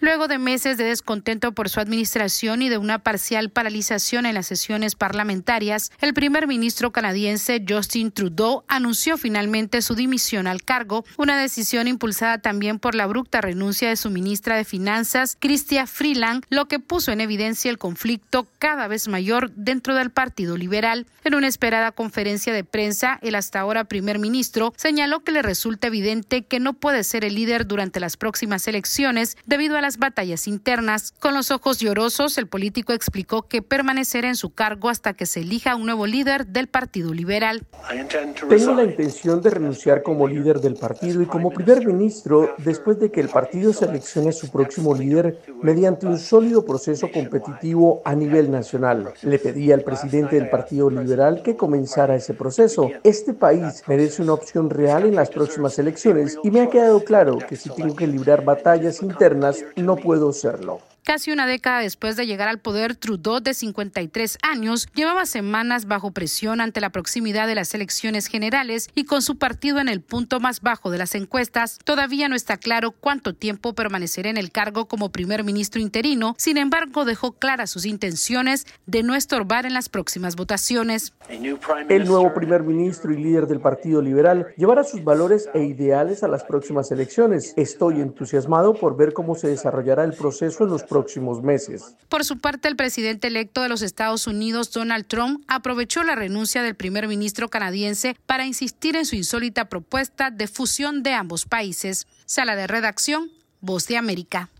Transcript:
Luego de meses de descontento por su administración y de una parcial paralización en las sesiones parlamentarias, el primer ministro canadiense Justin Trudeau anunció finalmente su dimisión al cargo, una decisión impulsada también por la abrupta renuncia de su ministra de Finanzas, Chrystia Freeland, lo que puso en evidencia el conflicto cada vez mayor dentro del Partido Liberal. En una esperada conferencia de prensa, el hasta ahora primer ministro señaló que le resulta evidente que no puede ser el líder durante las próximas elecciones debido a las batallas internas. Con los ojos llorosos, el político explicó que permanecerá en su cargo hasta que se elija un nuevo líder del Partido Liberal. Tengo la intención de renunciar como líder del partido y como primer ministro después de que el partido seleccione su próximo líder mediante un sólido proceso competitivo a nivel nacional. Le pedí al presidente del Partido Liberal que comenzara ese proceso. Este país merece una opción real en las próximas elecciones y me ha quedado claro que si tengo que librar batallas internas, no puedo serlo. Casi una década después de llegar al poder, Trudeau, de 53 años, llevaba semanas bajo presión ante la proximidad de las elecciones generales y con su partido en el punto más bajo de las encuestas. Todavía no está claro cuánto tiempo permanecerá en el cargo como primer ministro interino. Sin embargo, dejó claras sus intenciones de no estorbar en las próximas votaciones. El nuevo primer ministro y líder del Partido Liberal llevará sus valores e ideales a las próximas elecciones. Estoy entusiasmado por ver cómo se desarrollará el proceso en los próximos meses. Por su parte, el presidente electo de los Estados Unidos, Donald Trump, aprovechó la renuncia del primer ministro canadiense para insistir en su insólita propuesta de fusión de ambos países. Sala de redacción, Voz de América.